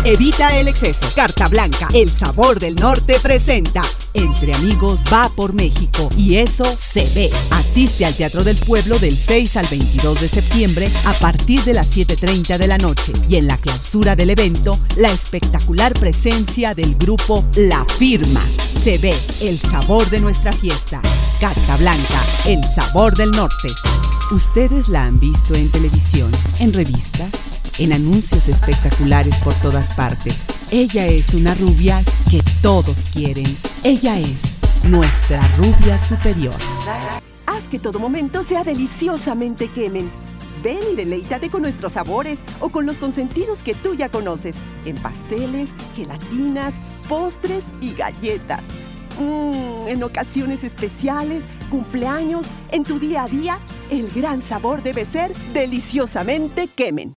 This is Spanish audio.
Evita el exceso. Carta Blanca, el sabor del norte presenta Entre Amigos va por México y eso se ve. Asiste al Teatro del Pueblo del 6 al 22 de septiembre a partir de las 7:30 de la noche y en la clausura del evento la espectacular presencia del grupo La Firma. Se ve el sabor de nuestra fiesta. Carta Blanca, el sabor del norte. Ustedes la han visto en televisión, en revistas, en anuncios espectaculares por todas partes. Ella es una rubia que todos quieren. Ella es nuestra rubia superior. Haz que todo momento sea deliciosamente Kemen. Ven y deleítate con nuestros sabores o con los consentidos que tú ya conoces, en pasteles, gelatinas, postres y galletas. En ocasiones especiales, cumpleaños, en tu día a día, el gran sabor debe ser deliciosamente Kemen.